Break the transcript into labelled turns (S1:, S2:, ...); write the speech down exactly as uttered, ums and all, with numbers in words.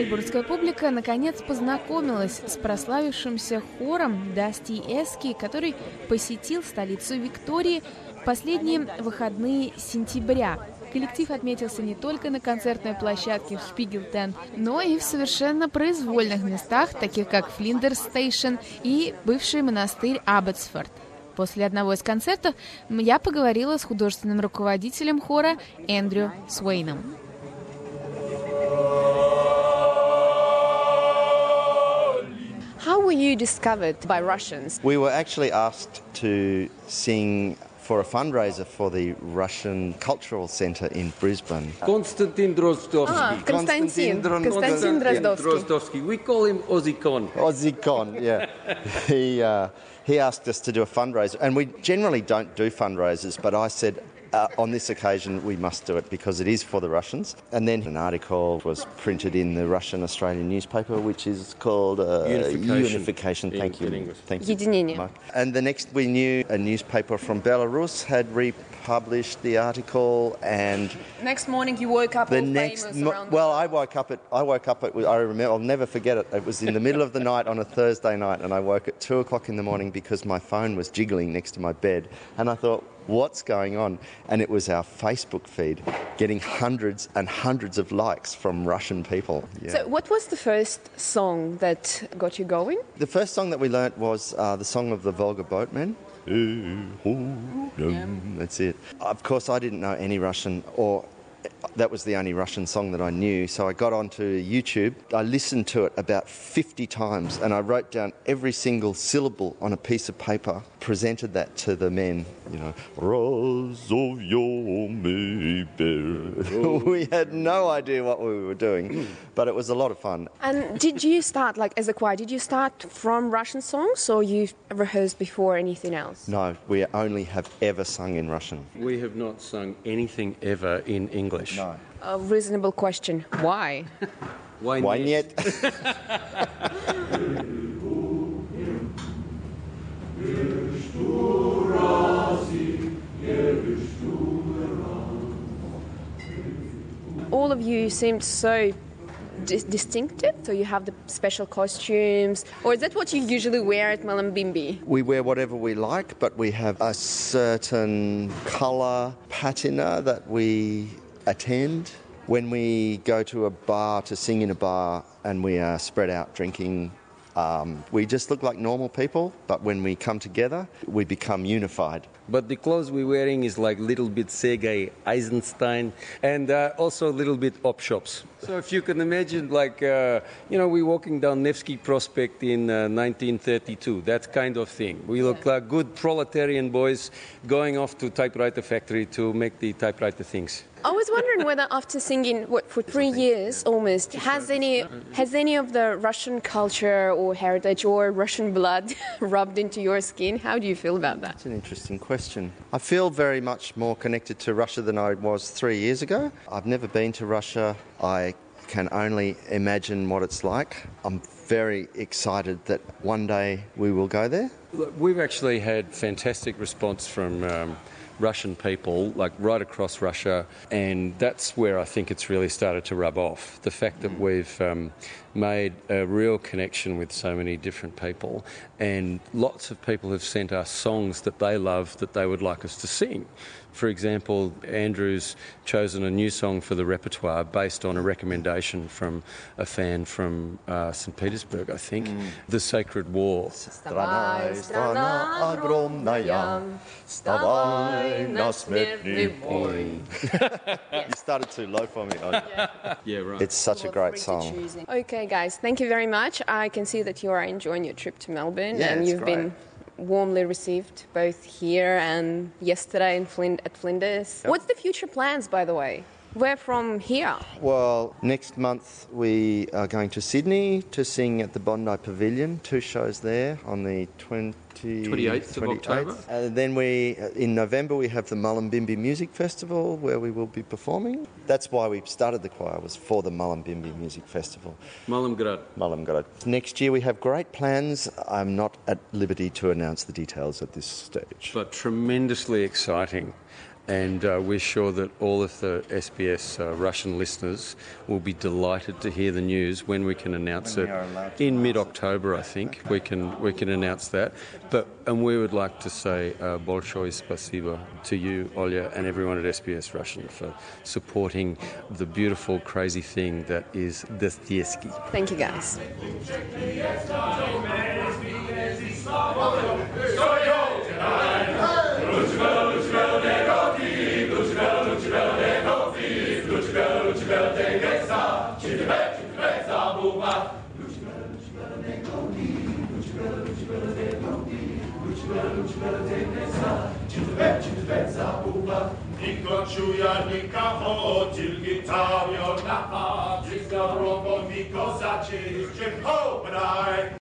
S1: Мельбурнская публика наконец познакомилась с прославившимся хором Дасти Эски, который посетил столицу Виктории в последние выходные сентября. Коллектив отметился не только на концертной площадке в Шпигел-Тент, но и в совершенно произвольных местах, таких как Флиндерс-Стейшн и бывший монастырь Абботсфорд. После одного из концертов я поговорила с художественным руководителем хора Эндрю Суэйном.
S2: How were you discovered by Russians?
S3: We were actually asked to sing for a fundraiser for the Russian Cultural Centre in Brisbane.
S4: Konstantin Drozdovsky.
S2: Ah, Konstantin. Konstantin Drozdovsky.
S4: Drozdovsky. We call him Ozikon.
S3: Ozikon, yeah. he, uh, he asked us to do a fundraiser, and we generally don't do fundraisers, but I said, Uh, on this occasion, we must do it because it is for the Russians. And then an article was printed in the Russian-Australian newspaper, which is called uh,
S4: Unification.
S3: Unification. Thank
S4: in,
S3: you.
S4: in English.
S3: Thank you.
S2: Единение.
S3: Mark. And the next we knew a newspaper from Belarus had republished the article, and
S2: Next morning you woke up
S3: the
S2: all
S3: next
S2: famous
S3: mo-
S2: around
S3: well,
S2: the
S3: I woke up at I woke up at I remember I'll never forget it. It was in the middle of the night on a Thursday night, and I woke at two o'clock in the morning because my phone was jiggling next to my bed, and I thought, what's going on? And it was our Facebook feed getting hundreds and hundreds of likes from Russian people. Yeah.
S2: So what was the first song that got you going?
S3: The first song that we learnt was uh, the song of the Volga Boatmen. That's it. Of course, I didn't know any Russian, or that was the only Russian song that I knew. So I got onto YouTube. I listened to it about fifty times, and I wrote down every single syllable on a piece of paper, presented that to the men, you know. We had no idea what we were doing, but it was a lot of fun.
S2: And did you start, like as a choir, did you start from Russian songs or you rehearsed before anything else?
S3: No, we only have ever sung in Russian.
S4: We have not sung anything ever in English.
S3: No.
S2: A reasonable question. Why?
S4: Why,
S3: Why
S4: not?
S3: niet?
S2: All of you seemed so dis- distinctive, so you have the special costumes, or is that what you usually wear at Malambimbi?
S3: We wear whatever we like, but we have a certain colour patina that we attend. When we go to a bar to sing in a bar and we are spread out drinking, um, we just look like normal people, but when we come together, we become unified.
S4: But the clothes we're wearing is like little bit Sergei Eisenstein and uh, also a little bit op shops. So if you can imagine, like, uh, you know, we're walking down Nevsky Prospect in uh, nineteen thirty-two, that kind of thing. We look like good proletarian boys going off to typewriter factory to make the typewriter things.
S2: I was wondering whether after singing what for three years almost, has any has any of the Russian culture or heritage or Russian blood rubbed into your skin? How do you feel about that?
S3: That's an interesting question. I feel very much more connected to Russia than I was three years ago. I've never been to Russia. I can only imagine what it's like. I'm very excited that one day we will go there.
S4: Look, we've actually had fantastic response from um, Russian people, like right across Russia, and that's where I think it's really started to rub off. The fact that we've um, made a real connection with so many different people, and lots of people have sent us songs that they love that they would like us to sing. For example, Andrew's chosen a new song for the repertoire based on a recommendation from a fan from uh, Saint Petersburg, I think, mm. The Sacred War.
S3: Страна, страна огромная, вставай на смертный бой. You started too low for me.
S4: Yeah, yeah, right.
S3: It's such a great song.
S2: Okay, guys, thank you very much. I can see that you are enjoying your trip to Melbourne,
S3: Yeah,
S2: and
S3: it's
S2: you've
S3: great.
S2: been warmly received both here and yesterday in Flin- at Flinders.
S3: Yep.
S2: What's the future plans, by the way? Where from here?
S3: Well, next month we are going to Sydney to sing at the Bondi Pavilion. Two shows there on the twenty,
S4: twenty-eighth of October.
S3: And then we, in November, we have the Mullumbimby Music Festival where we will be performing. That's why we started the choir, was for the Mullumbimby Music Festival.
S4: Mullamgrad.
S3: Mullamgrad. Next year we have great plans. I'm not at liberty to announce the details at this stage.
S4: But tremendously exciting. and uh, we're sure that all of the S B S uh, Russian listeners will be delighted to hear the news when we can announce it in mid-October. I think we can we can announce that. But and we would like to say uh, большое спасибо to you, Olya, and everyone at S B S Russian for supporting the beautiful, crazy thing that is Dostoevsky.
S2: Thank you, guys.
S5: Nico czuja, nikogo, tylko ta wiona, wszystko robo, niko zaczyć, czym obraj.